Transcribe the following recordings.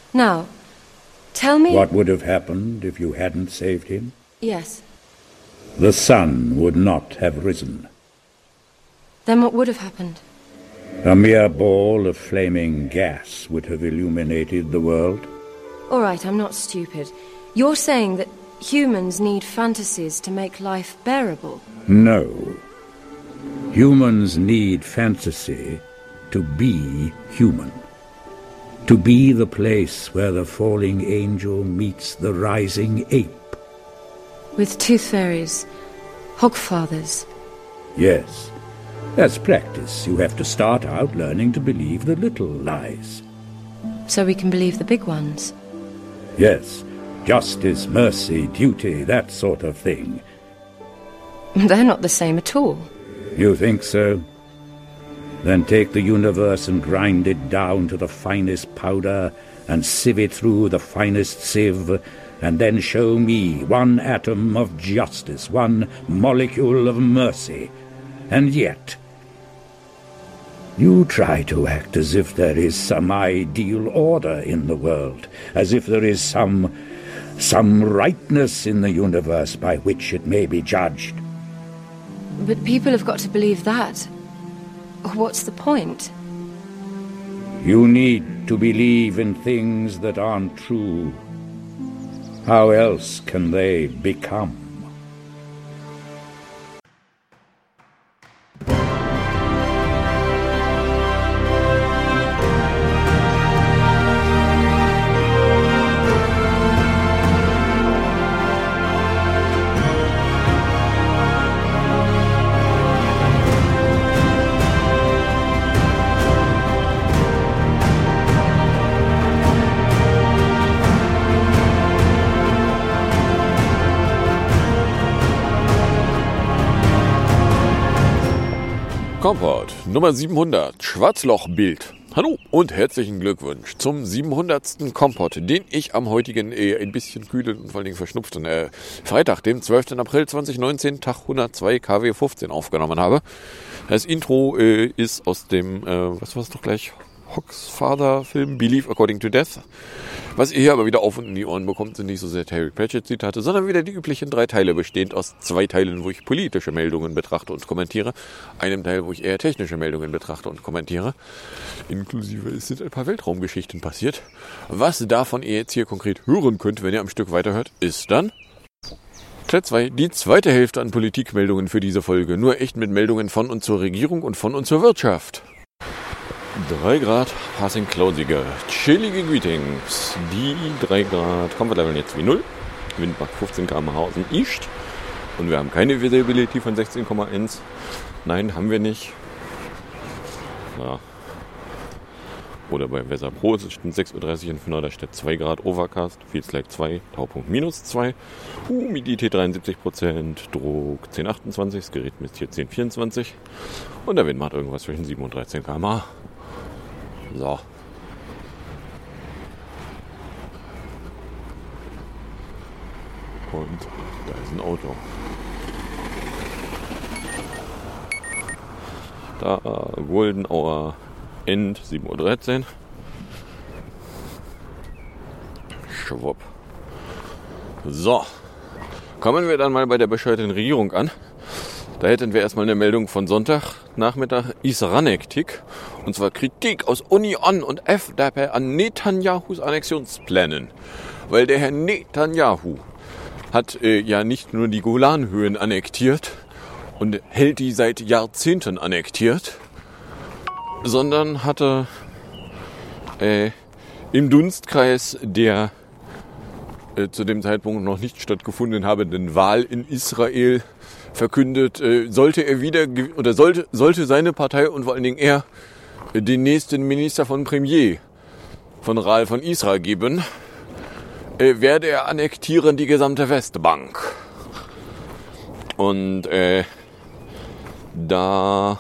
Now, tell me... What would have happened if you hadn't saved him? Yes. The sun would not have risen. Then what would have happened? A mere ball of flaming gas would have illuminated the world. All right, I'm not stupid. You're saying that humans need fantasies to make life bearable? No. Humans need fantasy to be human. To be the place where the falling angel meets the rising ape. With tooth fairies, hogfathers. Yes. As practice, you have to start out learning to believe the little lies. So we can believe the big ones? Yes. Justice, mercy, duty, that sort of thing. They're not the same at all. You think so? Then take the universe and grind it down to the finest powder and sieve it through the finest sieve, and then show me one atom of justice, one molecule of mercy. And yet, you try to act as if there is some ideal order in the world, as if there is some rightness in the universe by which it may be judged. But people have got to believe that. What's the point? You need to believe in things that aren't true. How else can they become? Kompott Nummer 700, Schwarzlochbild. Hallo und herzlichen Glückwunsch zum 700. Kompott, den ich am heutigen ein bisschen kühlen und vor allen Dingen verschnupften Freitag, dem 12. April 2019, Tag 102 KW 15 aufgenommen habe. Das Intro ist aus dem, was war es doch gleich, Hogsfather-Film Believe According to Death. Was ihr hier aber wieder auf und in die Ohren bekommt, sind nicht so sehr Terry Pratchett-Zitate, sondern wieder die üblichen 3 Teile, bestehend aus 2 Teilen, wo ich politische Meldungen betrachte und kommentiere, einem Teil, wo ich eher technische Meldungen betrachte und kommentiere. Inklusive, es sind ein paar Weltraumgeschichten passiert. Was davon ihr jetzt hier konkret hören könnt, wenn ihr am Stück weiterhört, ist dann Teil 2, die zweite Hälfte an Politikmeldungen für diese Folge, nur echt mit Meldungen von und zur Regierung und von und zur Wirtschaft. 3 Grad, passing cloudiger, chillige Greetings. Die 3 Grad, Comfort Level jetzt wie 0. Wind macht 15 km/h aus dem East. Und wir haben keine Visibility von 16,1. Nein, haben wir nicht. Ja. Oder bei Weather Pro ist es 6.30 Uhr in Fenner, da steht 2 Grad Overcast, Feels like 2, Taupunkt minus 2. Humidität 73%, Druck 10,28, das Gerät misst hier 10,24. Und der Wind macht irgendwas zwischen 7 und 13 km/h. So. Und da ist ein Auto. Da Golden Hour End 7.13 Uhr. Schwupp. So. Kommen wir dann mal bei der bescheuerten Regierung an. Da hätten wir erstmal eine Meldung von Sonntagnachmittag Isranek-Tick. Und zwar Kritik aus Union und FDP an Netanyahus Annexionsplänen. Weil der Herr Netanyahu hat ja nicht nur die Golanhöhen annektiert und hält die seit Jahrzehnten annektiert, sondern hatte im Dunstkreis der zu dem Zeitpunkt noch nicht stattgefunden habenden Wahl in Israel verkündet, sollte seine Partei und vor allen Dingen er den nächsten Minister von Premier von Raal von Israel geben, werde er annektieren die gesamte Westbank. Und da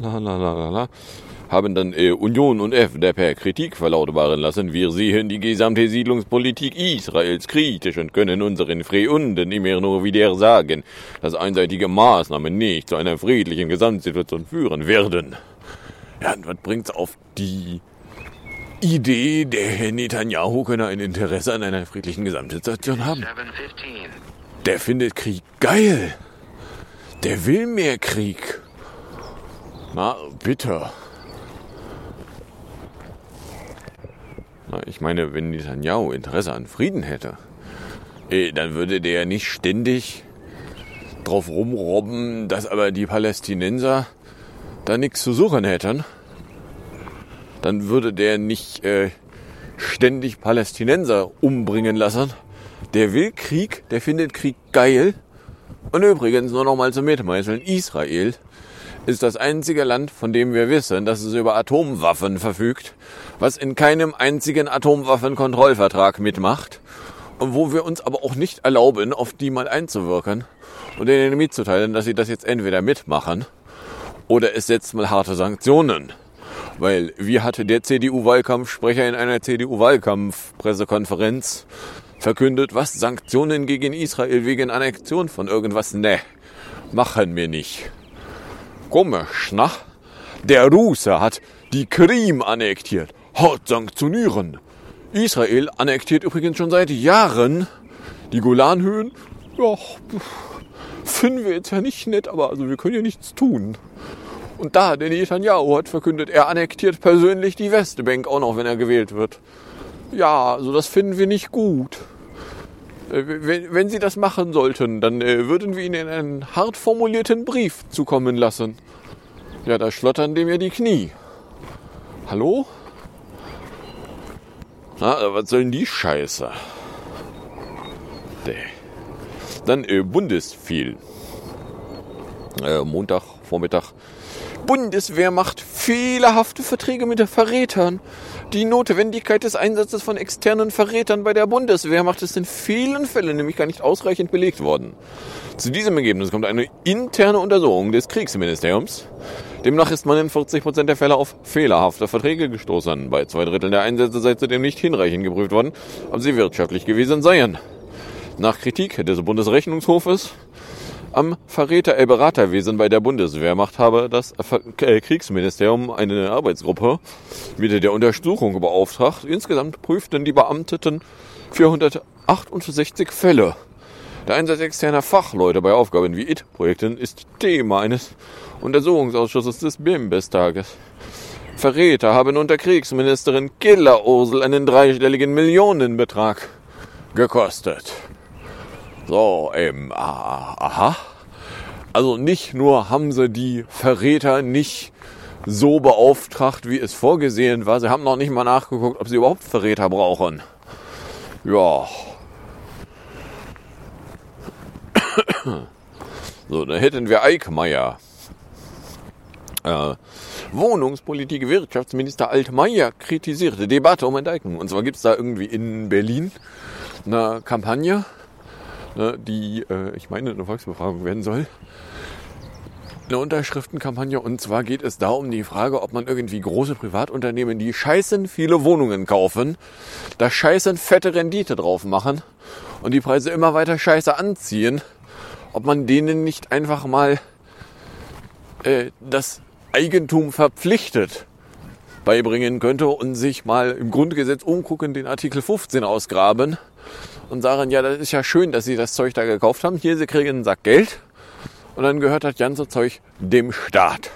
haben dann Union und FDP Kritik verlautbaren lassen. Wir sehen die gesamte Siedlungspolitik Israels kritisch und können unseren Freunden immer nur wieder sagen, dass einseitige Maßnahmen nicht zu einer friedlichen Gesamtsituation führen werden. Ja, und was bringt's auf die Idee, der Herr Netanyahu könne ein Interesse an einer friedlichen Gesamtsituation haben. Der findet Krieg geil. Der will mehr Krieg. Na, bitte. Na, ich meine, wenn Netanyahu Interesse an Frieden hätte, dann würde der ja nicht ständig drauf rumrobben, dass aber die Palästinenser da nichts zu suchen hätten. Dann würde der nicht ständig Palästinenser umbringen lassen. Der will Krieg, der findet Krieg geil. Und übrigens, nur noch mal zum Mitmeißeln, Israel ist das einzige Land, von dem wir wissen, dass es über Atomwaffen verfügt, was in keinem einzigen Atomwaffenkontrollvertrag mitmacht und wo wir uns aber auch nicht erlauben, auf die mal einzuwirken und denen mitzuteilen, dass sie das jetzt entweder mitmachen oder es setzt mal harte Sanktionen. Weil, wie hatte der CDU-Wahlkampfsprecher in einer CDU-Wahlkampfpressekonferenz verkündet, was Sanktionen gegen Israel wegen Annexion von irgendwas? Ne, machen wir nicht. Komisch, na? Der Russe hat die Krim annektiert. Hart sanktionieren. Israel annektiert übrigens schon seit Jahren die Golanhöhen. Ja, finden wir jetzt ja nicht nett, aber also wir können ja nichts tun. Und da, der Netanyahu hat verkündet, er annektiert persönlich die Westbank auch noch, wenn er gewählt wird. Ja, also das finden wir nicht gut. Wenn Sie das machen sollten, dann würden wir Ihnen einen hart formulierten Brief zukommen lassen. Ja, da schlottern dem ja die Knie. Hallo? Na, was soll denn die Scheiße? Dann Bundesfehl. Montag, Vormittag. Bundeswehr macht fehlerhafte Verträge mit den Verrätern. Die Notwendigkeit des Einsatzes von externen Verrätern bei der Bundeswehr macht es in vielen Fällen nämlich gar nicht ausreichend belegt worden. Zu diesem Ergebnis kommt eine interne Untersuchung des Kriegsministeriums. Demnach ist man in 40% der Fälle auf fehlerhafte Verträge gestoßen. Bei 2/3 der Einsätze sei zudem nicht hinreichend geprüft worden, ob sie wirtschaftlich gewesen seien. Nach Kritik des Bundesrechnungshofes am Beraterwesen bei der Bundeswehr habe das Kriegsministerium eine Arbeitsgruppe mit der Untersuchung beauftragt. Insgesamt prüften die Beamteten 468 Fälle. Der Einsatz externer Fachleute bei Aufgaben wie IT-Projekten ist Thema eines Untersuchungsausschusses des Bundestages. Verräter haben unter Kriegsministerin Killer-Ursel einen 3-stelligen Millionenbetrag gekostet. So, aha. Also nicht nur haben sie die Verräter nicht so beauftragt, wie es vorgesehen war. Sie haben noch nicht mal nachgeguckt, ob sie überhaupt Verräter brauchen. Ja. So, da hätten wir Eickmeyer. Wohnungspolitik, Wirtschaftsminister Altmaier kritisierte Debatte um Enteignung. Und zwar gibt es da irgendwie in Berlin eine Kampagne, die, ich meine, eine Volksbefragung werden soll. Eine Unterschriftenkampagne. Und zwar geht es da um die Frage, ob man irgendwie große Privatunternehmen, die scheißen viele Wohnungen kaufen, da scheißen fette Rendite drauf machen und die Preise immer weiter scheiße anziehen, ob man denen nicht einfach mal das Eigentum verpflichtet beibringen könnte und sich mal im Grundgesetz umgucken, den Artikel 15 ausgraben und sagen, ja, das ist ja schön, dass Sie das Zeug da gekauft haben. Hier, Sie kriegen einen Sack Geld und dann gehört das ganze Zeug dem Staat.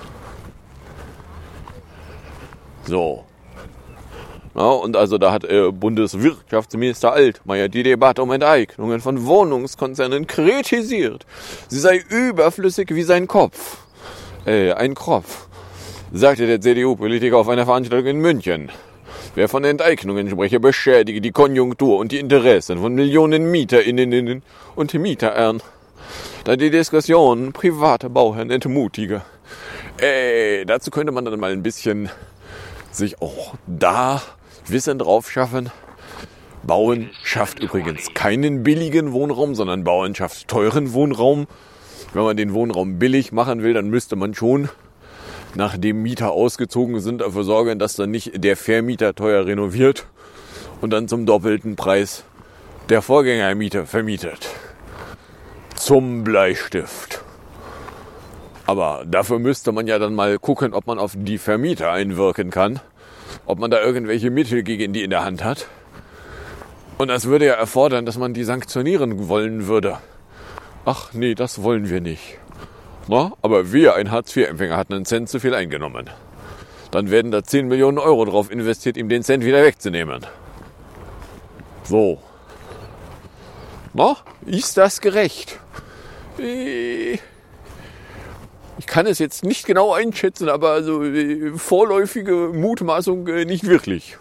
So. Ja, und also da hat Bundeswirtschaftsminister Altmaier die Debatte um Enteignungen von Wohnungskonzernen kritisiert. Sie sei überflüssig wie sein Kopf. Ein Kropf, sagte der CDU-Politiker auf einer Veranstaltung in München. Wer von Enteignungen spreche, beschädige die Konjunktur und die Interessen von Millionen MieterInnen und Mieterern, da die Diskussion private Bauherren entmutige. Dazu könnte man dann mal ein bisschen sich auch da Wissen drauf schaffen. Bauen schafft übrigens keinen billigen Wohnraum, sondern Bauen schafft teuren Wohnraum. Wenn man den Wohnraum billig machen will, dann müsste man schon, nachdem Mieter ausgezogen sind, dafür sorgen, dass dann nicht der Vermieter teuer renoviert und dann zum doppelten Preis der Vorgängermieter vermietet. Zum Bleistift. Aber dafür müsste man ja dann mal gucken, ob man auf die Vermieter einwirken kann. ob man da irgendwelche Mittel gegen die in der Hand hat. Und das würde ja erfordern, dass man die sanktionieren wollen würde. Ach nee, das wollen wir nicht. Na, aber wir, ein Hartz-IV-Empfänger, hatten einen Cent zu viel eingenommen. Dann werden da 10 Millionen Euro drauf investiert, ihm den Cent wieder wegzunehmen. So. Na, ist das gerecht? Ich kann es jetzt nicht genau einschätzen, aber also vorläufige Mutmaßung nicht wirklich.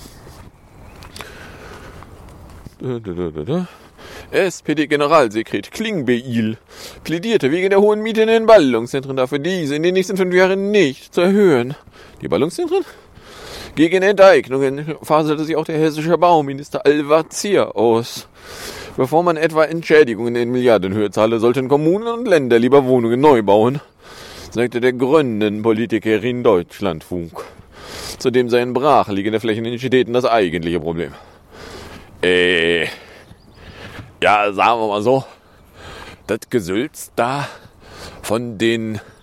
SPD-Generalsekretär Klingbeil plädierte wegen der hohen Miete in den Ballungszentren dafür, diese in den nächsten 5 Jahren nicht zu erhöhen. Die Ballungszentren? Gegen Enteignungen faselte sich auch der hessische Bauminister Al-Wazir aus. Bevor man etwa Entschädigungen in Milliardenhöhe zahle, sollten Kommunen und Länder lieber Wohnungen neu bauen, sagte der Grünen-Politikerin Deutschlandfunk. Zudem seien brachliegende Flächen in Städten das eigentliche Problem. Ja, sagen wir mal so, das Gesülz da von der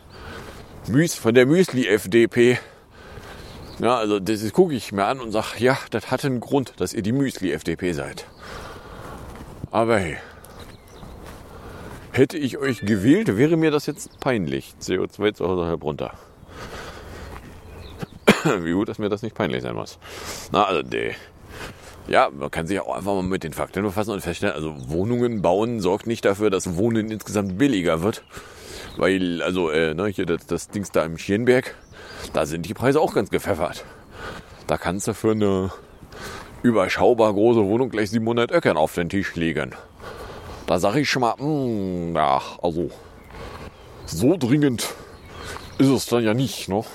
Müsli-FDP, ja, also das gucke ich mir an und sage, ja, das hat einen Grund, dass ihr die Müsli-FDP seid. Aber hey, hätte ich euch gewählt, wäre mir das jetzt peinlich. CO2 zu Hause halb runter. Wie gut, dass mir das nicht peinlich sein muss. Na, also ja, man kann sich auch einfach mal mit den Fakten befassen und feststellen, also Wohnungen bauen sorgt nicht dafür, dass Wohnen insgesamt billiger wird. Weil, also, hier das Dings da im Schierenberg, da sind die Preise auch ganz gepfeffert. Da kannst du für eine überschaubar große Wohnung gleich 700 Öckern auf den Tisch legen. Da sage ich schon mal, ja, also, so dringend ist es dann ja nicht, ne?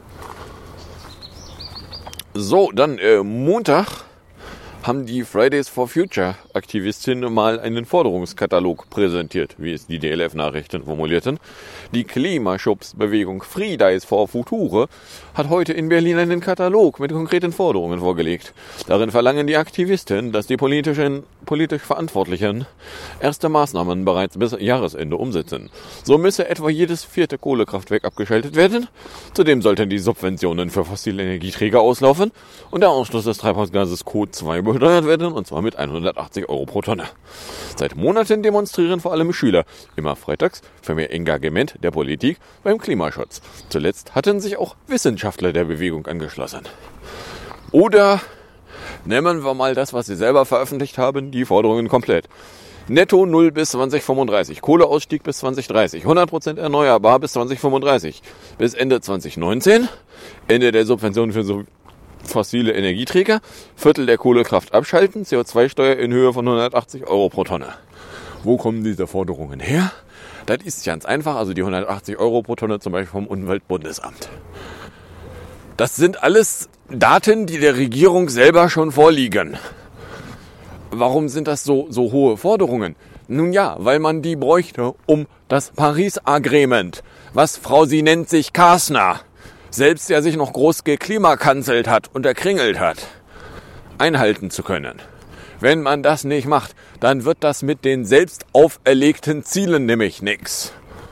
So, dann Montag haben die Fridays for Future Aktivistinnen mal einen Forderungskatalog präsentiert, wie es die DLF-Nachrichten formulierten. Die Klimaschutzbewegung Fridays for Future hat heute in Berlin einen Katalog mit konkreten Forderungen vorgelegt. Darin verlangen die Aktivisten, dass die politisch Verantwortlichen erste Maßnahmen bereits bis Jahresende umsetzen. So müsse etwa jedes 4. Kohlekraftwerk abgeschaltet werden. Zudem sollten die Subventionen für fossile Energieträger auslaufen und der Ausstoß des Treibhausgases CO2 besteuert werden, und zwar mit 180 Euro pro Tonne. Seit Monaten demonstrieren vor allem Schüler, immer freitags, für mehr Engagement der Politik beim Klimaschutz. Zuletzt hatten sich auch Wissenschaftler der Bewegung angeschlossen. Oder nehmen wir mal das, was sie selber veröffentlicht haben, die Forderungen komplett. Netto 0 bis 2035, Kohleausstieg bis 2030, 100% erneuerbar bis 2035, bis Ende 2019, Ende der Subventionen für fossile Energieträger, Viertel der Kohlekraft abschalten, CO2-Steuer in Höhe von 180 Euro pro Tonne. Wo kommen diese Forderungen her? Das ist ganz einfach, also die 180 Euro pro Tonne zum Beispiel vom Umweltbundesamt. Das sind alles Daten, die der Regierung selber schon vorliegen. Warum sind das so hohe Forderungen? Nun ja, weil man die bräuchte, um das Paris-Agreement, was Frau sie nennt sich Kasner, selbst ja sich noch groß geklimakanzelt hat und erkringelt hat, einhalten zu können. Wenn man das nicht macht, dann wird das mit den selbst auferlegten Zielen nämlich nix.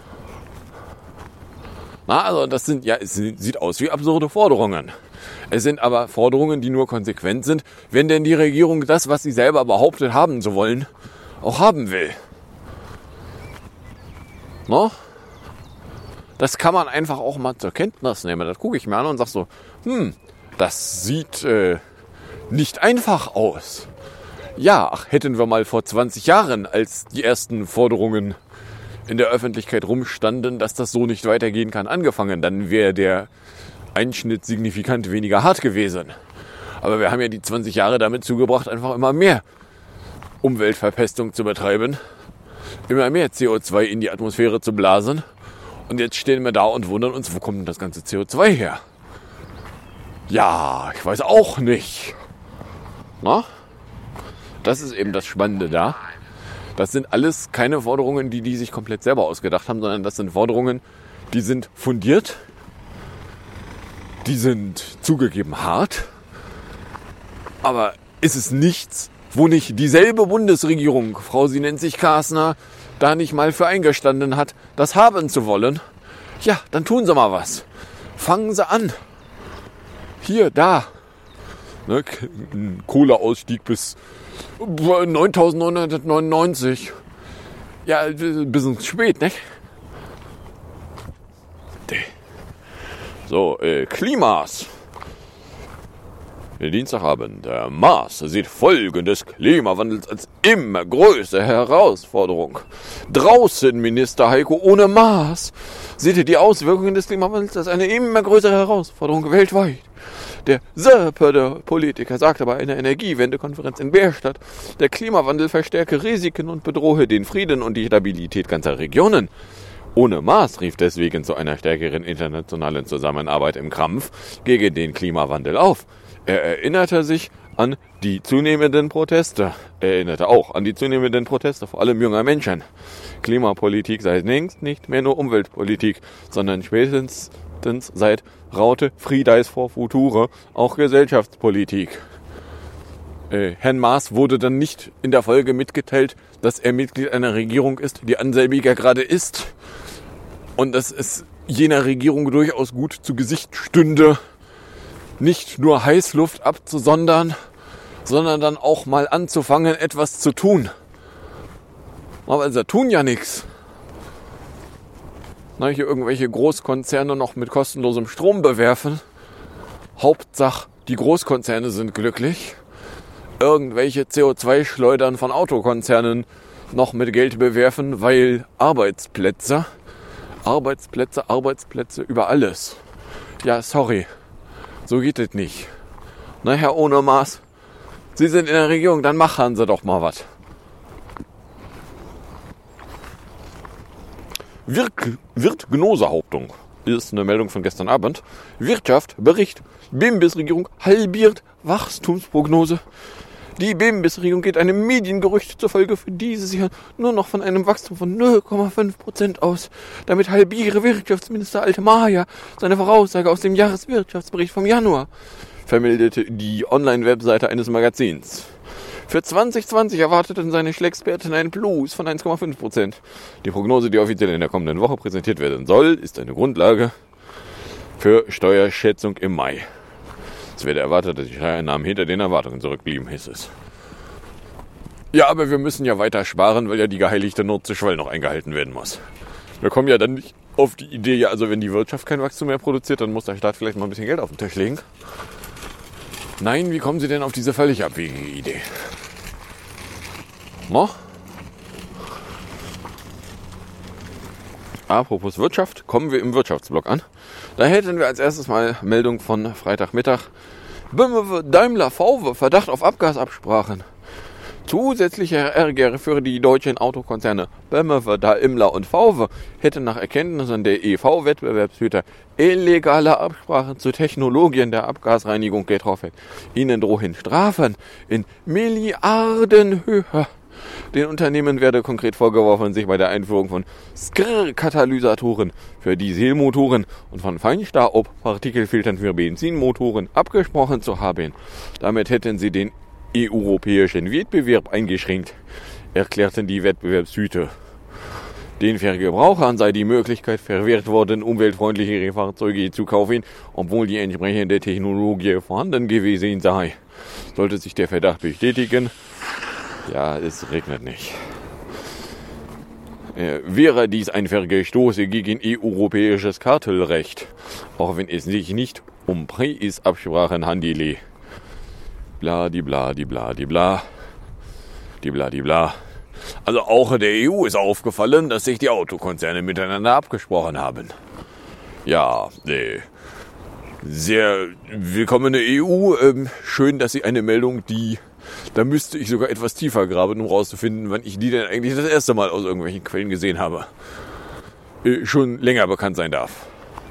Na, also das sind ja, es sieht aus wie absurde Forderungen. Es sind aber Forderungen, die nur konsequent sind, wenn denn die Regierung das, was sie selber behauptet haben zu wollen, auch haben will. No? Das kann man einfach auch mal zur Kenntnis nehmen. Das gucke ich mir an und sage so, das sieht nicht einfach aus. Ja, hätten wir mal vor 20 Jahren, als die ersten Forderungen in der Öffentlichkeit rumstanden, dass das so nicht weitergehen kann, angefangen, dann wäre der Einschnitt signifikant weniger hart gewesen. Aber wir haben ja die 20 Jahre damit zugebracht, einfach immer mehr Umweltverpestung zu betreiben, immer mehr CO2 in die Atmosphäre zu blasen. Und jetzt stehen wir da und wundern uns, wo kommt denn das ganze CO2 her? Ja, ich weiß auch nicht. Na? Das ist eben das Spannende da. Das sind alles keine Forderungen, die sich komplett selber ausgedacht haben, sondern das sind Forderungen, die sind fundiert, die sind zugegeben hart, aber ist es nichts, wo nicht dieselbe Bundesregierung, Frau sie nennt sich Kasner, da nicht mal für eingestanden hat, das haben zu wollen, ja, dann tun Sie mal was. Fangen Sie an. Hier, da, Ne? Ein Kohleausstieg bis 9.999. Ja, ein bisschen spät, ne? So, Klimas. Dienstagabend. Der Mars sieht Folgen des Klimawandels als immer größere Herausforderung. Draußen, Minister Heiko, ohne Mars. Seht ihr die Auswirkungen des Klimawandels als eine immer größere Herausforderung weltweit? Der Politiker sagte bei einer Energiewendekonferenz in Bärstadt, der Klimawandel verstärke Risiken und bedrohe den Frieden und die Stabilität ganzer Regionen. Ohne Mars rief deswegen zu einer stärkeren internationalen Zusammenarbeit im Kampf gegen den Klimawandel auf. Er erinnerte auch an die zunehmenden Proteste, vor allem junger Menschen. Klimapolitik sei längst nicht mehr nur Umweltpolitik, sondern spätestens seit Raute Fridays for Future auch Gesellschaftspolitik. Herrn Maas wurde dann nicht in der Folge mitgeteilt, dass er Mitglied einer Regierung ist, die anselbiger gerade ist. Und dass es jener Regierung durchaus gut zu Gesicht stünde, nicht nur Heißluft abzusondern, sondern dann auch mal anzufangen, etwas zu tun. Aber sie tun ja nichts. Hier irgendwelche Großkonzerne noch mit kostenlosem Strom bewerfen. Hauptsache, die Großkonzerne sind glücklich. Irgendwelche CO2-Schleudern von Autokonzernen noch mit Geld bewerfen, weil Arbeitsplätze über alles. Ja, sorry, so geht es nicht. Na, Herr ohne Maß, Sie sind in der Regierung, dann machen Sie doch mal was. Wirtgnosehauptung ist eine Meldung von gestern Abend. Wirtschaft, Bericht, BIMBIS-Regierung halbiert Wachstumsprognose. Die BIMBIS-Regierung geht einem Mediengerücht zufolge für dieses Jahr nur noch von einem Wachstum von 0,5% aus. Damit halbiere Wirtschaftsminister Altmaier seine Voraussage aus dem Jahreswirtschaftsbericht vom Januar, vermeldete die Online-Webseite eines Magazins. Für 2020 erwarteten seine Schlägsperten einen Plus von 1,5%. Die Prognose, die offiziell in der kommenden Woche präsentiert werden soll, ist eine Grundlage für Steuerschätzung im Mai. Es werde erwartet, dass die Steuereinnahmen hinter den Erwartungen zurückblieben, hieß es. Ja, aber wir müssen ja weiter sparen, weil ja die geheiligte Nordseeschwelle noch eingehalten werden muss. Wir kommen ja dann nicht auf die Idee, ja, also wenn die Wirtschaft kein Wachstum mehr produziert, dann muss der Staat vielleicht mal ein bisschen Geld auf den Tisch legen. Nein, wie kommen Sie denn auf diese völlig abwegige Idee? Noch? Apropos Wirtschaft, kommen wir im Wirtschaftsblock an. Da hätten wir als erstes mal Meldung von Freitagmittag. BMW, Daimler, VW, Verdacht auf Abgasabsprachen. Zusätzlicher Ärger für die deutschen Autokonzerne BMW, Daimler und VW hätten nach Erkenntnissen der EV-Wettbewerbshüter illegale Absprachen zu Technologien der Abgasreinigung getroffen. Ihnen drohen Strafen in Milliardenhöhe. Den Unternehmen werde konkret vorgeworfen, sich bei der Einführung von Skrr-Katalysatoren für Dieselmotoren und von Feinstaub-Partikelfiltern für Benzinmotoren abgesprochen zu haben. Damit hätten sie den europäischen Wettbewerb eingeschränkt, erklärten die Wettbewerbshüter. Den Verbrauchern sei die Möglichkeit verwehrt worden, umweltfreundlichere Fahrzeuge zu kaufen, obwohl die entsprechende Technologie vorhanden gewesen sei. Sollte sich der Verdacht bestätigen, ja, es regnet nicht. Wäre dies ein Verstoß gegen europäisches Kartellrecht, auch wenn es sich nicht um Preisabsprachen handele. Bla. Also auch der EU ist aufgefallen, dass sich die Autokonzerne miteinander abgesprochen haben. Ja, sehr willkommene EU. Schön, dass Sie eine Meldung, da müsste ich sogar etwas tiefer graben, um rauszufinden, wann ich die denn eigentlich das erste Mal aus irgendwelchen Quellen gesehen habe. Schon länger bekannt sein darf.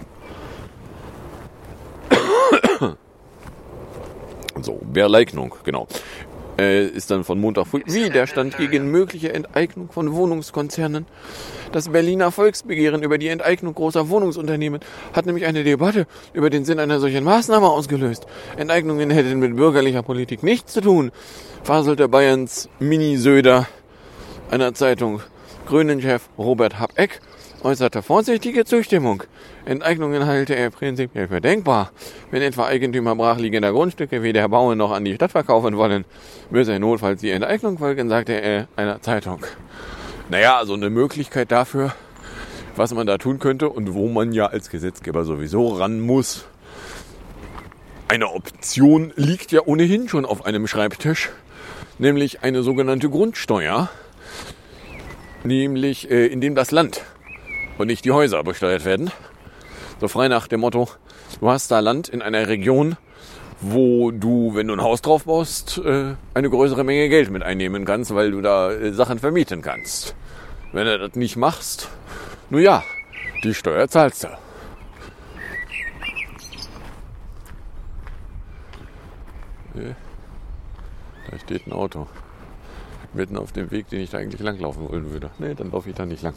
So, Berleignung, genau. Ist dann von Montag früh Widerstand gegen mögliche Enteignung von Wohnungskonzernen. Das Berliner Volksbegehren über die Enteignung großer Wohnungsunternehmen hat nämlich eine Debatte über den Sinn einer solchen Maßnahme ausgelöst. Enteignungen hätten mit bürgerlicher Politik nichts zu tun, faselte Bayerns Mini-Söder einer Zeitung. Grünen-Chef Robert Habeck äußerte vorsichtige Zustimmung. Enteignungen halte er prinzipiell für denkbar. Wenn etwa Eigentümer brachliegender Grundstücke wie der Bauern noch an die Stadt verkaufen wollen, müsse notfalls die Enteignung folgen, sagte er einer Zeitung. Naja, also eine Möglichkeit dafür, was man da tun könnte und wo man ja als Gesetzgeber sowieso ran muss. Eine Option liegt ja ohnehin schon auf einem Schreibtisch, nämlich eine sogenannte Grundsteuer, nämlich indem das Land und nicht die Häuser besteuert werden. So frei nach dem Motto, du hast da Land in einer Region, wo du, wenn du ein Haus drauf baust, eine größere Menge Geld mit einnehmen kannst, weil du da Sachen vermieten kannst. Wenn du das nicht machst, nun ja, die Steuer zahlst du. Da steht ein Auto. Mitten auf dem Weg, den ich da eigentlich langlaufen wollen würde. Nee, dann laufe ich da nicht lang.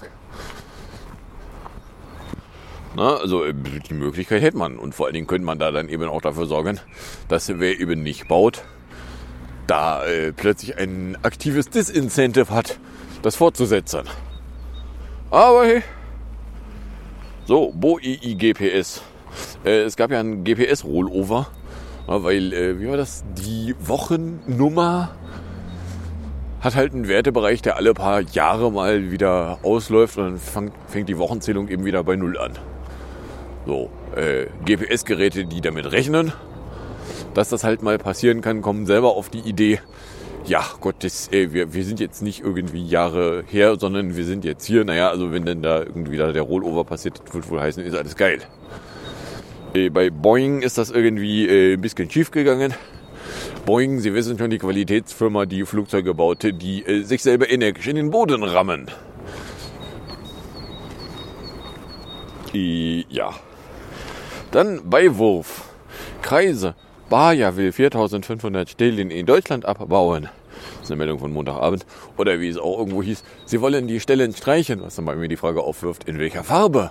Na, also die Möglichkeit hätte man. Und vor allen Dingen könnte man da dann eben auch dafür sorgen, dass wer eben nicht baut, da plötzlich ein aktives Disincentive hat, das fortzusetzen. Aber hey. So, BOI-GPS. Es gab ja ein GPS-Rollover, weil, wie war das? Die Wochennummer hat halt einen Wertebereich, der alle paar Jahre mal wieder ausläuft und dann fängt die Wochenzählung eben wieder bei 0 an. So, GPS-Geräte, die damit rechnen, dass das halt mal passieren kann, kommen selber auf die Idee, ja Gott, wir sind jetzt nicht irgendwie Jahre her, sondern wir sind jetzt hier. Naja, also wenn denn da irgendwie da der Rollover passiert, wird wohl heißen, ist alles geil. Bei Boeing ist das irgendwie ein bisschen schief gegangen. Boeing, Sie wissen schon, die Qualitätsfirma, die Flugzeuge baute, die sich selber energisch in den Boden rammen. Ja. Dann Beiwurf. Kreise. Bayer will 4.500 Stellen in Deutschland abbauen. Das ist eine Meldung von Montagabend. Oder wie es auch irgendwo hieß, sie wollen die Stellen streichen, was dann bei mir die Frage aufwirft, in welcher Farbe?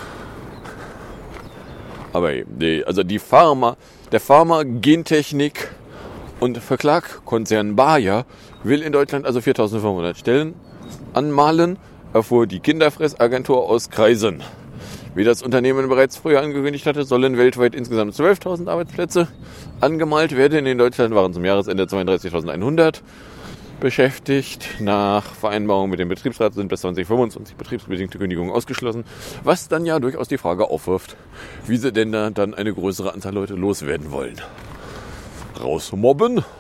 Aber also der Pharma Gentechnik und Verklagkonzern Bayer will in Deutschland also 4.500 Stellen anmalen, erfuhr die Kinderfressagentur aus Kreisen. Wie das Unternehmen bereits früher angekündigt hatte, sollen weltweit insgesamt 12.000 Arbeitsplätze angemalt werden. In Deutschland waren zum Jahresende 32.100 beschäftigt. Nach Vereinbarung mit dem Betriebsrat sind bis 2025 betriebsbedingte Kündigungen ausgeschlossen, was dann ja durchaus die Frage aufwirft, wie sie denn da dann eine größere Anzahl Leute loswerden wollen. Rausmobben?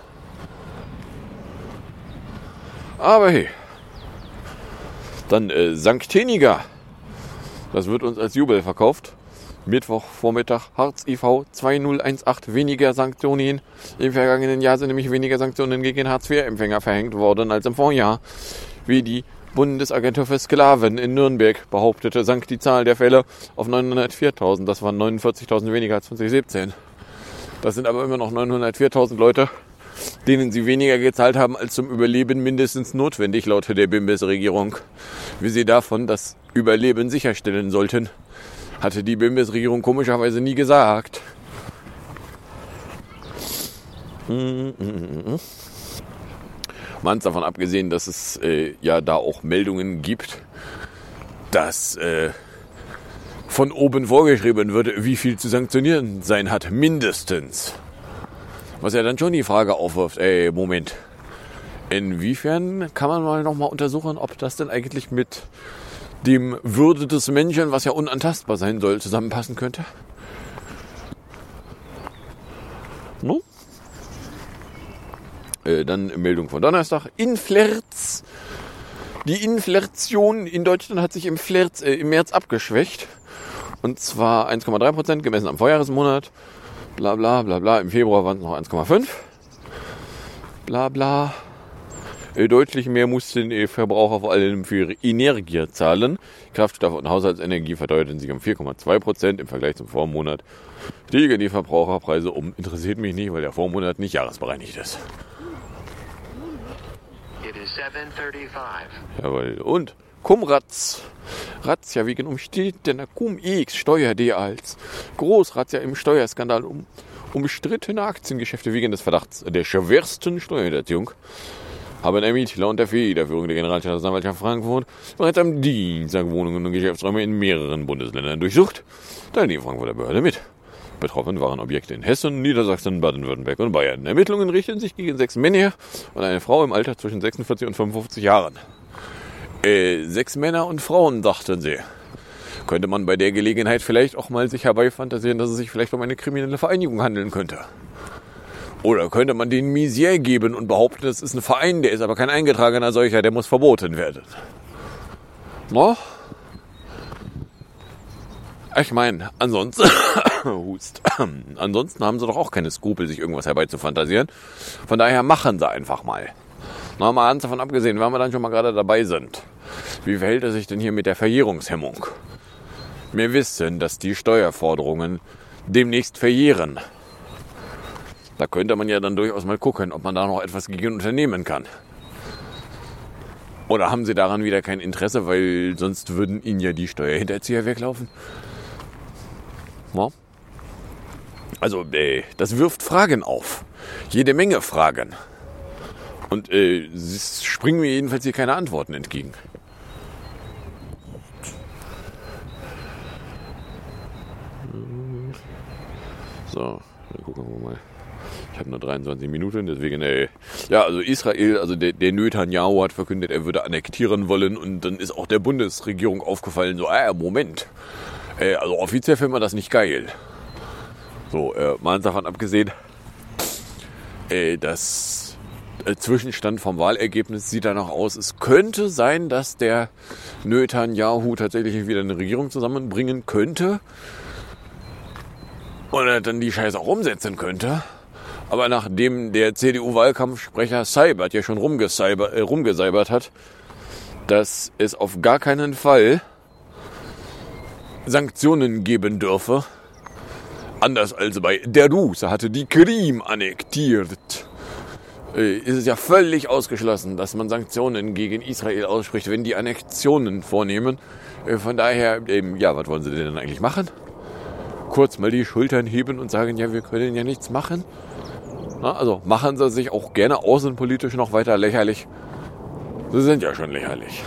Aber hey. Dann Sankteniger. Das wird uns als Jubel verkauft. Mittwochvormittag Hartz IV 2018 weniger Sanktionen. Im vergangenen Jahr sind nämlich weniger Sanktionen gegen Hartz-IV-Empfänger verhängt worden als im Vorjahr. Wie die Bundesagentur für Sklaven in Nürnberg behauptete, sank die Zahl der Fälle auf 904.000. Das waren 49.000 weniger als 2017. Das sind aber immer noch 904.000 Leute, denen sie weniger gezahlt haben als zum Überleben mindestens notwendig, laut der Bundesregierung. Wie sie davon das Überleben sicherstellen sollten, hatte die Bundesregierung komischerweise nie gesagt. Ganz davon abgesehen, dass es ja da auch Meldungen gibt, dass von oben vorgeschrieben wird, wie viel zu sanktionieren sein hat, mindestens. Was ja dann schon die Frage aufwirft, Moment, inwiefern kann man mal nochmal untersuchen, ob das denn eigentlich mit dem Würde des Menschen, was ja unantastbar sein soll, zusammenpassen könnte? No? Dann Meldung von Donnerstag. Inflerz. Die Inflation in Deutschland hat sich im März abgeschwächt. Und zwar 1,3% gemessen am Vorjahresmonat. Bla bla bla bla. Im Februar waren es noch 1,5. Bla bla. Deutlich mehr mussten Verbraucher vor allem für ihre Energie zahlen. Kraftstoff- und Haushaltsenergie verteuerten sich um 4,2% im Vergleich zum Vormonat. Stiegen die Verbraucherpreise um. Interessiert mich nicht, weil der Vormonat nicht jahresbereinigt ist. It is 7:35. Jawohl. Und Cum-Ratz. Razzia wegen umstrittener Cum-Ex Steuer-D als Großrazzia im Steuerskandal umstrittene Aktiengeschäfte wegen des Verdachts der schwersten Steuerhinterziehung haben Ermittler und der Federführung der Generalstaatsanwaltschaft Frankfurt bereits am Dienstag Wohnungen und Geschäftsräume in mehreren Bundesländern durchsucht, teilen die Frankfurter Behörde mit. Betroffen waren Objekte in Hessen, Niedersachsen, Baden-Württemberg und Bayern. Ermittlungen richten sich gegen 6 Männer und eine Frau im Alter zwischen 46 und 55 Jahren. 6 Männer und Frauen, dachten sie. Könnte man bei der Gelegenheit vielleicht auch mal sich herbeifantasieren, dass es sich vielleicht um eine kriminelle Vereinigung handeln könnte. Oder könnte man den Misier geben und behaupten, es ist ein Verein, der ist aber kein eingetragener solcher, der muss verboten werden. No? Ich meine, ansonsten haben sie doch auch keine Skrupel, sich irgendwas herbeizufantasieren. Von daher machen sie einfach mal. Na, mal ganz davon abgesehen, wenn wir dann schon mal gerade dabei sind. Wie verhält es sich denn hier mit der Verjährungshemmung? Wir wissen, dass die Steuerforderungen demnächst verjähren. Da könnte man ja dann durchaus mal gucken, ob man da noch etwas gegen unternehmen kann. Oder haben Sie daran wieder kein Interesse, weil sonst würden Ihnen ja die Steuerhinterzieher weglaufen? Ja. Also, das wirft Fragen auf. Jede Menge Fragen. Und es springen mir jedenfalls hier keine Antworten entgegen. So, dann gucken wir mal. Ich habe nur 23 Minuten, deswegen, ja, also Israel, also der Netanyahu hat verkündet, er würde annektieren wollen und dann ist auch der Bundesregierung aufgefallen, so, Moment, also offiziell finden wir das nicht geil. So, mal davon abgesehen, das Zwischenstand vom Wahlergebnis sieht danach aus, es könnte sein, dass der Netanyahu tatsächlich wieder eine Regierung zusammenbringen könnte und er dann die Scheiße auch umsetzen könnte. Aber nachdem der CDU-Wahlkampfsprecher Seibert ja schon rumgeseibert hat, dass es auf gar keinen Fall Sanktionen geben dürfe, anders als bei der Russe hatte die Krim annektiert, ist es ja völlig ausgeschlossen, dass man Sanktionen gegen Israel ausspricht, wenn die Annexionen vornehmen. Von daher, ja, was wollen sie denn eigentlich machen? Kurz mal die Schultern heben und sagen, ja, wir können ja nichts machen. Na, also machen sie sich auch gerne außenpolitisch noch weiter lächerlich. Sie sind ja schon lächerlich.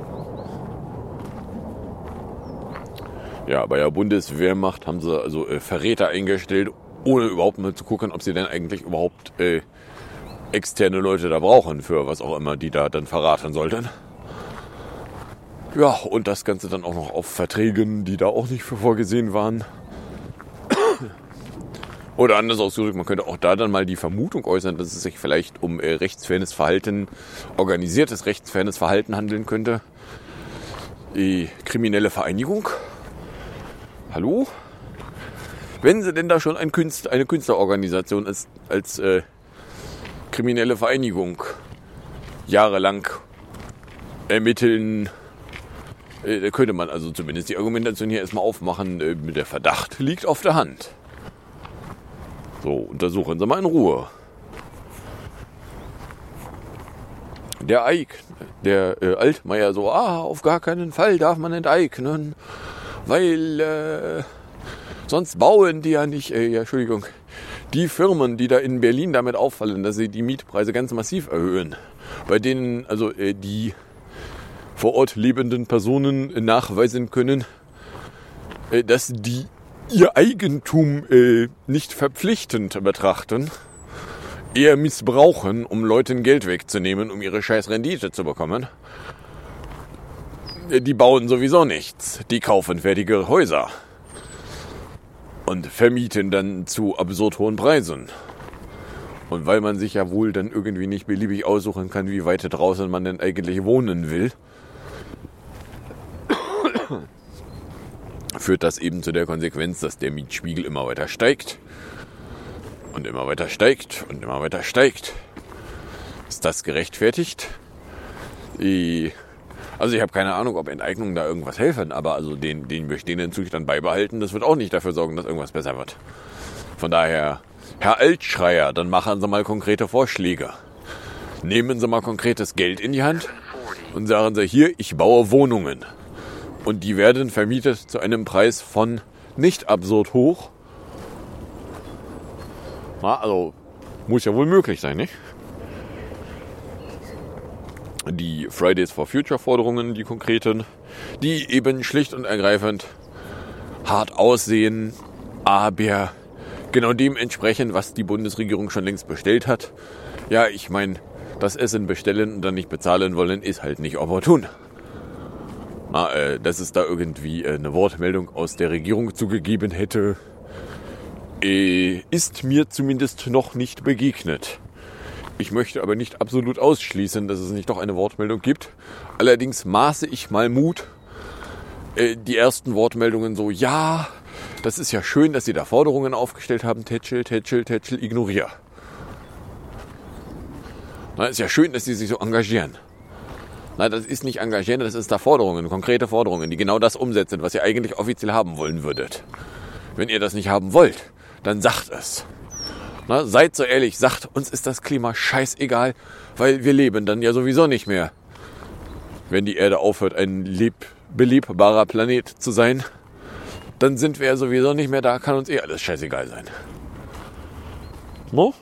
Ja, bei der Bundeswehrmacht haben sie also Verräter eingestellt, ohne überhaupt mal zu gucken, ob sie denn eigentlich überhaupt externe Leute da brauchen, für was auch immer die da dann verraten sollten. Ja, und das Ganze dann auch noch auf Verträgen, die da auch nicht für vorgesehen waren. Oder anders ausgedrückt, man könnte auch da dann mal die Vermutung äußern, dass es sich vielleicht um rechtsfernes Verhalten, organisiertes rechtsfernes Verhalten handeln könnte. Die kriminelle Vereinigung. Hallo? Wenn sie denn da schon eine Künstlerorganisation als kriminelle Vereinigung jahrelang ermitteln, da könnte man also zumindest die Argumentation hier erstmal aufmachen, mit der Verdacht liegt auf der Hand. So, untersuchen Sie mal in Ruhe. Der Altmaier so, auf gar keinen Fall darf man enteignen, weil sonst bauen die ja nicht, die Firmen, die da in Berlin damit auffallen, dass sie die Mietpreise ganz massiv erhöhen, bei denen also die vor Ort lebenden Personen nachweisen können, dass die ihr Eigentum nicht verpflichtend betrachten, eher missbrauchen, um Leuten Geld wegzunehmen, um ihre scheiß Rendite zu bekommen. Die bauen sowieso nichts. Die kaufen fertige Häuser und vermieten dann zu absurd hohen Preisen. Und weil man sich ja wohl dann irgendwie nicht beliebig aussuchen kann, wie weit draußen man denn eigentlich wohnen will, führt das eben zu der Konsequenz, dass der Mietspiegel immer weiter steigt und immer weiter steigt und immer weiter steigt. Ist das gerechtfertigt? Also ich habe keine Ahnung, ob Enteignungen da irgendwas helfen, aber also den bestehenden Zustand beibehalten, das wird auch nicht dafür sorgen, dass irgendwas besser wird. Von daher, Herr Altschreier, dann machen Sie mal konkrete Vorschläge. Nehmen Sie mal konkretes Geld in die Hand und sagen Sie, hier, ich baue Wohnungen. Und die werden vermietet zu einem Preis von nicht absurd hoch. Na, also muss ja wohl möglich sein, nicht? die Fridays for Future Forderungen, die konkreten, die eben schlicht und ergreifend hart aussehen, aber genau dem entsprechen, was die Bundesregierung schon längst bestellt hat. Ja, ich meine, das Essen bestellen und dann nicht bezahlen wollen, ist halt nicht opportun. Dass es da irgendwie eine Wortmeldung aus der Regierung zugegeben hätte, ist mir zumindest noch nicht begegnet. Ich möchte aber nicht absolut ausschließen, dass es nicht doch eine Wortmeldung gibt. Allerdings maße ich mal Mut. Die ersten Wortmeldungen so, ja, das ist ja schön, dass Sie da Forderungen aufgestellt haben. Tätschel, tätschel, tätschel, ignorier. Na, ist ja schön, dass Sie sich so engagieren. Na, das ist nicht engagieren, das ist da Forderungen, konkrete Forderungen, die genau das umsetzen, was ihr eigentlich offiziell haben wollen würdet. Wenn ihr das nicht haben wollt, dann sagt es. Na, seid so ehrlich, sagt, uns ist das Klima scheißegal, weil wir leben dann ja sowieso nicht mehr. Wenn die Erde aufhört, ein belebbarer Planet zu sein, dann sind wir ja sowieso nicht mehr da, kann uns alles scheißegal sein. No?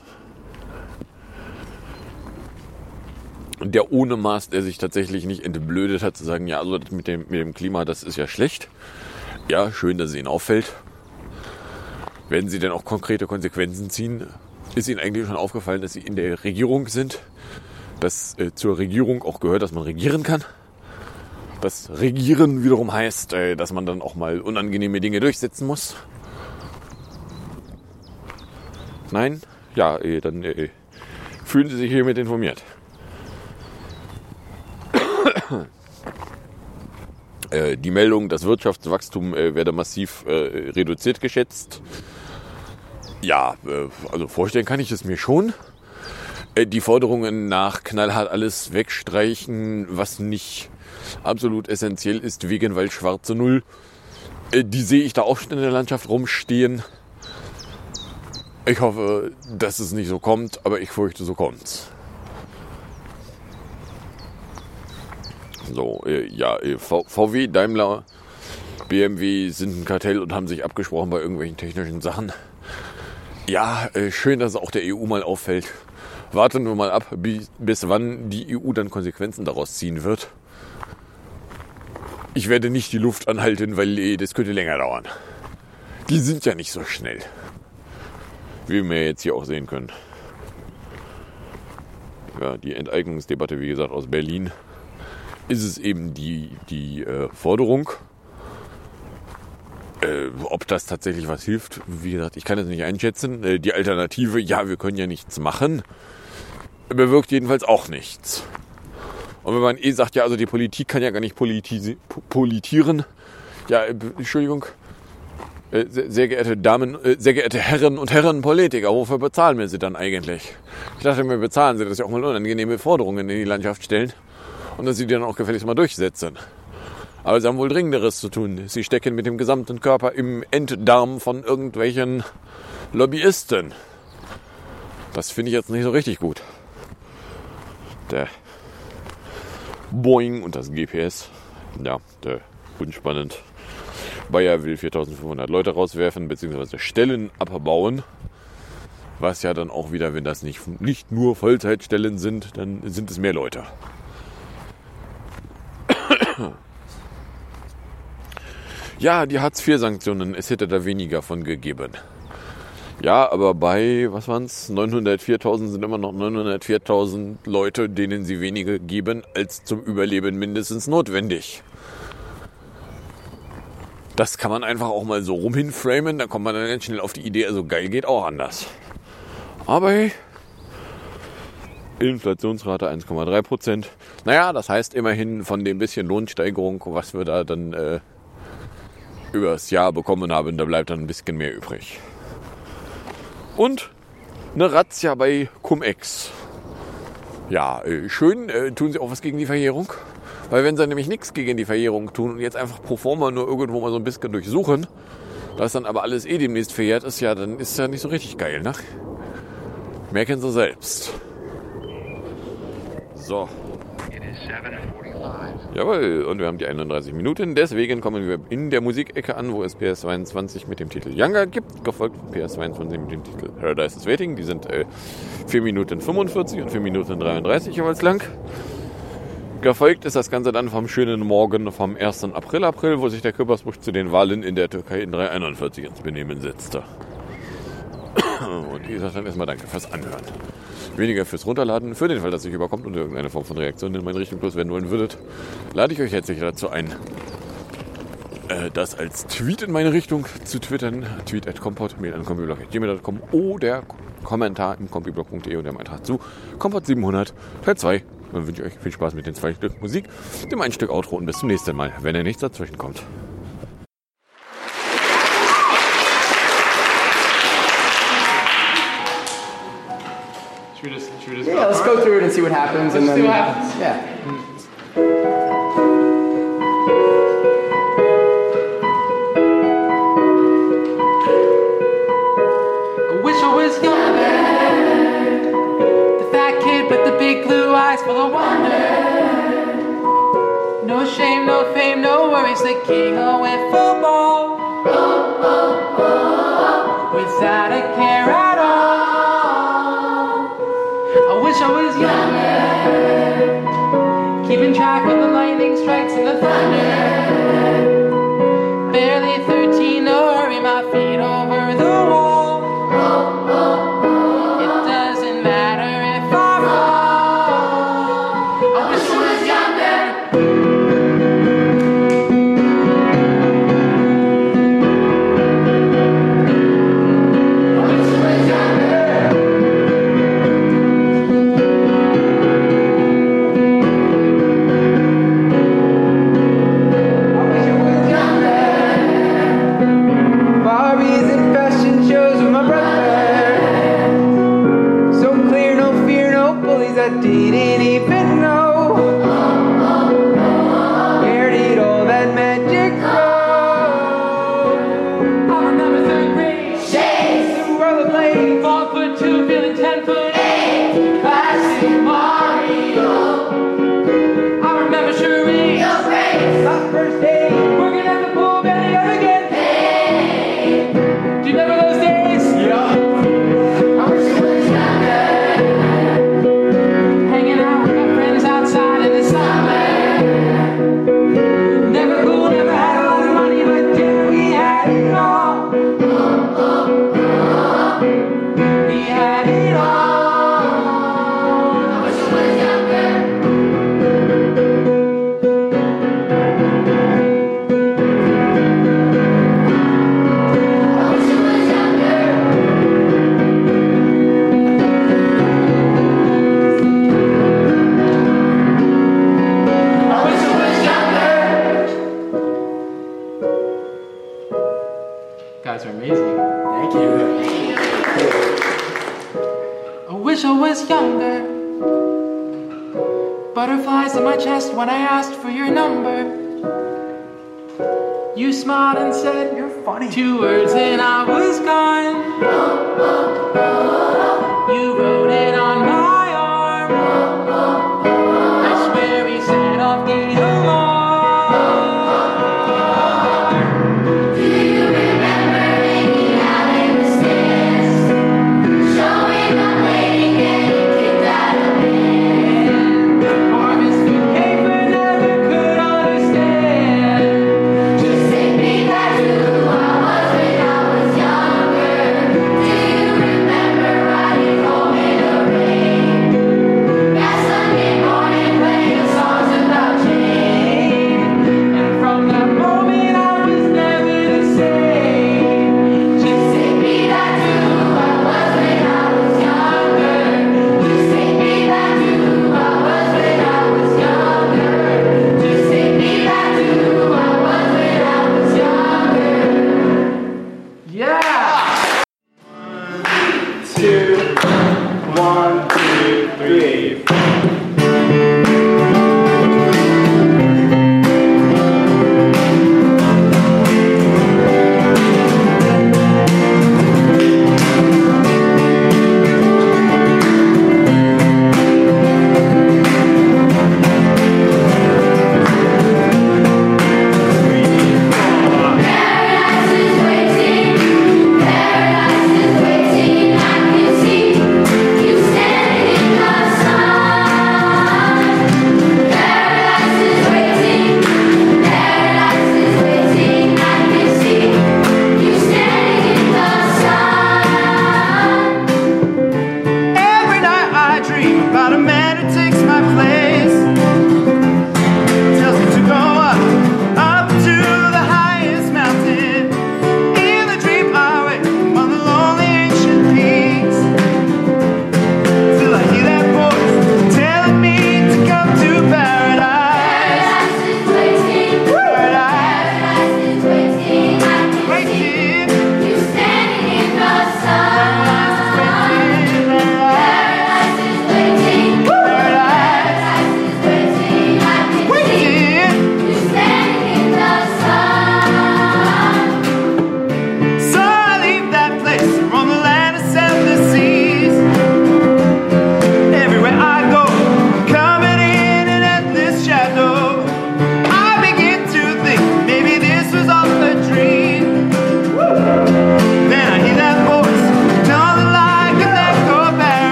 Und der ohne Maß, der sich tatsächlich nicht entblödet hat, zu sagen, ja, also das mit dem Klima, das ist ja schlecht. Ja, schön, dass es Ihnen auffällt. Werden Sie denn auch konkrete Konsequenzen ziehen? Ist Ihnen eigentlich schon aufgefallen, dass Sie in der Regierung sind? Dass zur Regierung auch gehört, dass man regieren kann? Das Regieren wiederum heißt, dass man dann auch mal unangenehme Dinge durchsetzen muss? Nein? Ja, dann fühlen Sie sich hiermit informiert. Die Meldung, das Wirtschaftswachstum werde massiv reduziert geschätzt. Ja, also vorstellen kann ich es mir schon. Die Forderungen nach knallhart alles wegstreichen, was nicht absolut essentiell ist, wegen weil schwarze Null, die sehe ich da auch schon in der Landschaft rumstehen. Ich hoffe, dass es nicht so kommt, aber ich fürchte, so kommt's. So, VW, Daimler, BMW sind ein Kartell und haben sich abgesprochen bei irgendwelchen technischen Sachen. Ja, schön, dass es auch der EU mal auffällt. Warten wir mal ab, bis wann die EU dann Konsequenzen daraus ziehen wird. Ich werde nicht die Luft anhalten, weil das könnte länger dauern. Die sind ja nicht so schnell. Wie wir jetzt hier auch sehen können. Ja, die Enteignungsdebatte, wie gesagt, aus Berlin. Ist es eben die Forderung. Ob das tatsächlich was hilft, wie gesagt, ich kann es nicht einschätzen. Die Alternative, ja, wir können ja nichts machen, bewirkt jedenfalls auch nichts. Und wenn man sagt, ja, also die Politik kann ja gar nicht politieren. Ja, Entschuldigung, sehr geehrte Damen, sehr geehrte Herren und Herren Politiker, wofür bezahlen wir sie dann eigentlich? Ich dachte, wir bezahlen sie, dass sie auch mal unangenehme Forderungen in die Landschaft stellen. Und dass sie die dann auch gefälligst mal durchsetzen. Aber sie haben wohl Dringenderes zu tun. Sie stecken mit dem gesamten Körper im Enddarm von irgendwelchen Lobbyisten. Das finde ich jetzt nicht so richtig gut. Der Boeing und das GPS. Ja, unspannend. Bayer will 4.500 Leute rauswerfen, beziehungsweise Stellen abbauen. Was ja dann auch wieder, wenn das nicht nur Vollzeitstellen sind, dann sind es mehr Leute. Ja, die Hartz-IV-Sanktionen, es hätte da weniger von gegeben. Ja, aber bei, was waren es, 904.000 sind immer noch 904.000 Leute, denen sie weniger geben, als zum Überleben mindestens notwendig. Das kann man einfach auch mal so rumhinframen, da kommt man dann ganz schnell auf die Idee, also geil geht auch anders. Aber Inflationsrate 1,3%. Naja, das heißt immerhin von dem bisschen Lohnsteigerung, was wir da dann übers Jahr bekommen haben, da bleibt dann ein bisschen mehr übrig. Und eine Razzia bei Cum-Ex. Ja, schön, tun sie auch was gegen die Verjährung. Weil wenn sie nämlich nichts gegen die Verjährung tun und jetzt einfach pro forma nur irgendwo mal so ein bisschen durchsuchen, das dann aber alles demnächst verjährt ist, ja, dann ist es ja nicht so richtig geil, ne? Merken sie selbst. So. Jawohl, und wir haben die 31 Minuten, deswegen kommen wir in der Musikecke an, wo es PS22 mit dem Titel Younger gibt, gefolgt von PS22 mit dem Titel Paradise is Waiting. Die sind 4 Minuten 45 und 4 Minuten 33 jeweils lang. Gefolgt ist das Ganze dann vom schönen Morgen vom 1. April, wo sich der Küppersbusch zu den Wahlen in der Türkei in 341 ins Benehmen setzte. Und wie gesagt, dann erstmal danke fürs Anhören. Weniger fürs Runterladen. Für den Fall, dass ihr überkommt und irgendeine Form von Reaktion in meine Richtung loswerden wollen würdet, lade ich euch herzlich dazu ein, das als Tweet in meine Richtung zu twittern. Tweet@kompott, Mail an kompiblog@gmail.com oder Kommentar im kompiblog.de und der Eintrag zu Kompott 700 Teil 2. Dann wünsche ich euch viel Spaß mit den 2 Stück Musik, dem 1 Stück Outro und bis zum nächsten Mal, wenn nichts dazwischen kommt. Should we just Yeah, let's go through it and see what happens. Let's see what happens. Yeah. I wish I was younger. The fat kid with the big blue eyes full of wonder. No shame, no fame, no worries. The king of football. Without a care at all. I wish I was younger, keeping track of the lightning strikes and the thunder. Barely 13, no hurry, my feet over the wall. It doesn't matter if I fall. I wish I was younger. Didn't even know. Where did all that magic go? I remember 3rd grade. Shades. The rollerblade. 4'2", feeling 10'8". Classic Mario. I remember charades. Your face. My first day. Working at the pool, barely ever get paid. Do you remember those days? Yeah. I wish it was younger. Outside in the summer. Never cool, never had a lot of money, but then we had it all. We had it all. I wish I was younger. I wish I was younger. Guys are amazing. Thank you. I wish I was younger. Butterflies in my chest when I asked for your number. You smiled and said, You're funny. 2 words and I was gone. You wrote it on my arm. I swear he set off the alarm. Right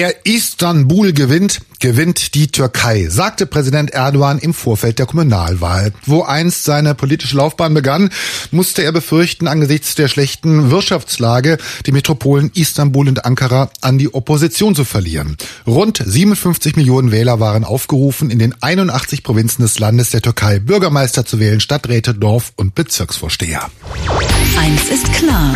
Wer Istanbul gewinnt, gewinnt die Türkei, sagte Präsident Erdogan im Vorfeld der Kommunalwahl. Wo einst seine politische Laufbahn begann, musste er befürchten, angesichts der schlechten Wirtschaftslage die Metropolen Istanbul und Ankara an die Opposition zu verlieren. Rund 57 Millionen Wähler waren aufgerufen, in den 81 Provinzen des Landes der Türkei Bürgermeister zu wählen, Stadträte, Dorf- und Bezirksvorsteher. Eins ist klar.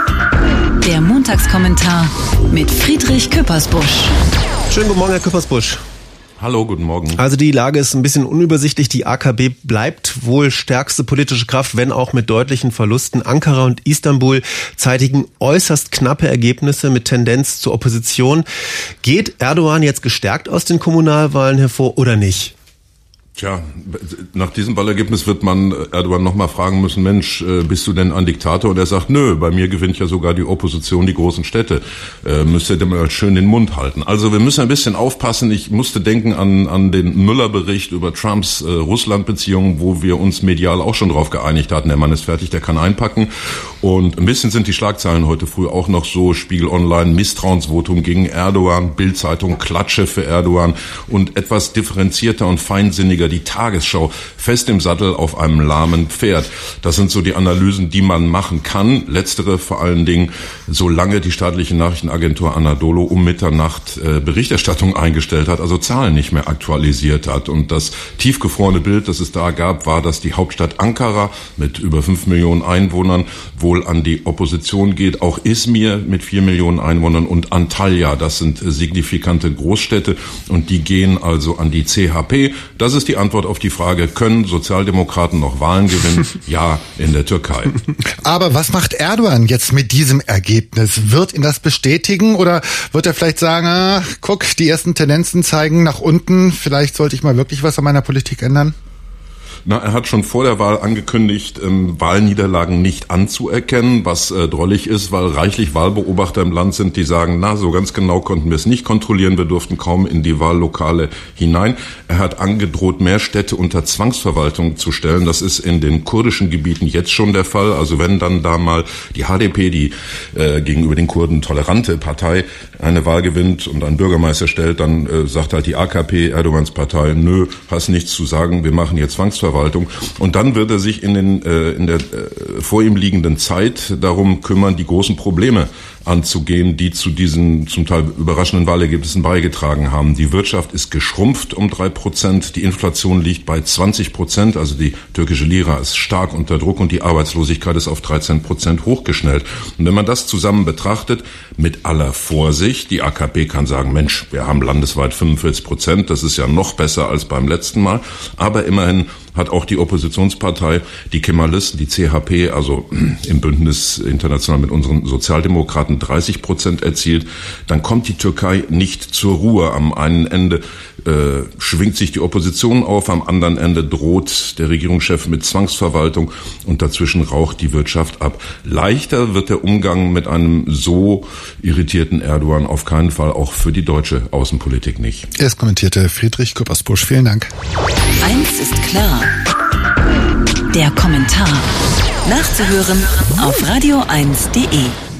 Der Montagskommentar mit Friedrich Küppersbusch. Schönen guten Morgen, Herr Küppersbusch. Hallo, guten Morgen. Also die Lage ist ein bisschen unübersichtlich. Die AKP bleibt wohl stärkste politische Kraft, wenn auch mit deutlichen Verlusten. Ankara und Istanbul zeitigen äußerst knappe Ergebnisse mit Tendenz zur Opposition. Geht Erdogan jetzt gestärkt aus den Kommunalwahlen hervor oder nicht? Tja, nach diesem Wahlergebnis wird man Erdogan nochmal fragen müssen, Mensch, bist du denn ein Diktator? Und er sagt, nö, bei mir gewinnt ja sogar die Opposition die großen Städte. Müsst ihr mal schön den Mund halten. Also wir müssen ein bisschen aufpassen. Ich musste denken an den Müller-Bericht über Trumps Russland-Beziehungen, wo wir uns medial auch schon drauf geeinigt hatten. Der Mann ist fertig, der kann einpacken. Und ein bisschen sind die Schlagzeilen heute früh auch noch so. Spiegel Online, Misstrauensvotum gegen Erdogan, Bild-Zeitung, Klatsche für Erdogan und etwas differenzierter und feinsinniger die Tagesschau, fest im Sattel auf einem lahmen Pferd. Das sind so die Analysen, die man machen kann. Letztere vor allen Dingen, solange die staatliche Nachrichtenagentur Anadolu um Mitternacht Berichterstattung eingestellt hat, also Zahlen nicht mehr aktualisiert hat. Und das tiefgefrorene Bild, das es da gab, war, dass die Hauptstadt Ankara mit über 5 Millionen Einwohnern wohl an die Opposition geht. Auch Izmir mit 4 Millionen Einwohnern und Antalya, das sind signifikante Großstädte und die gehen also an die CHP. Das ist die Antwort auf die Frage, können Sozialdemokraten noch Wahlen gewinnen? Ja, in der Türkei. Aber was macht Erdogan jetzt mit diesem Ergebnis? Wird ihn das bestätigen oder wird er vielleicht sagen, guck, die ersten Tendenzen zeigen nach unten, vielleicht sollte ich mal wirklich was an meiner Politik ändern? Na, er hat schon vor der Wahl angekündigt, Wahlniederlagen nicht anzuerkennen, was drollig ist, weil reichlich Wahlbeobachter im Land sind, die sagen, na, so ganz genau konnten wir es nicht kontrollieren, wir durften kaum in die Wahllokale hinein. Er hat angedroht, mehr Städte unter Zwangsverwaltung zu stellen. Das ist in den kurdischen Gebieten jetzt schon der Fall. Also wenn dann da mal die HDP, die gegenüber den Kurden tolerante Partei, eine Wahl gewinnt und einen Bürgermeister stellt, dann sagt halt die AKP, Erdogans Partei, nö, hast nichts zu sagen, wir machen jetzt Zwangsverwaltung. Und dann wird er sich in der vor ihm liegenden Zeit darum kümmern, die großen Probleme anzugehen, die zu diesen zum Teil überraschenden Wahlergebnissen beigetragen haben. Die Wirtschaft ist geschrumpft um 3%, die Inflation liegt bei 20%, also die türkische Lira ist stark unter Druck und die Arbeitslosigkeit ist auf 13% hochgeschnellt. Und wenn man das zusammen betrachtet, mit aller Vorsicht, die AKP kann sagen, Mensch, wir haben landesweit 45%, das ist ja noch besser als beim letzten Mal, aber immerhin hat auch die Oppositionspartei, die Kemalisten, die CHP, also im Bündnis international mit unseren Sozialdemokraten 30% erzielt, dann kommt die Türkei nicht zur Ruhe. Am einen Ende schwingt sich die Opposition auf, am anderen Ende droht der Regierungschef mit Zwangsverwaltung und dazwischen raucht die Wirtschaft ab. Leichter wird der Umgang mit einem so irritierten Erdogan auf keinen Fall, auch für die deutsche Außenpolitik nicht. Es kommentierte Friedrich Küppersbusch. Vielen Dank. Eins ist klar. Der Kommentar. Nachzuhören auf radio1.de.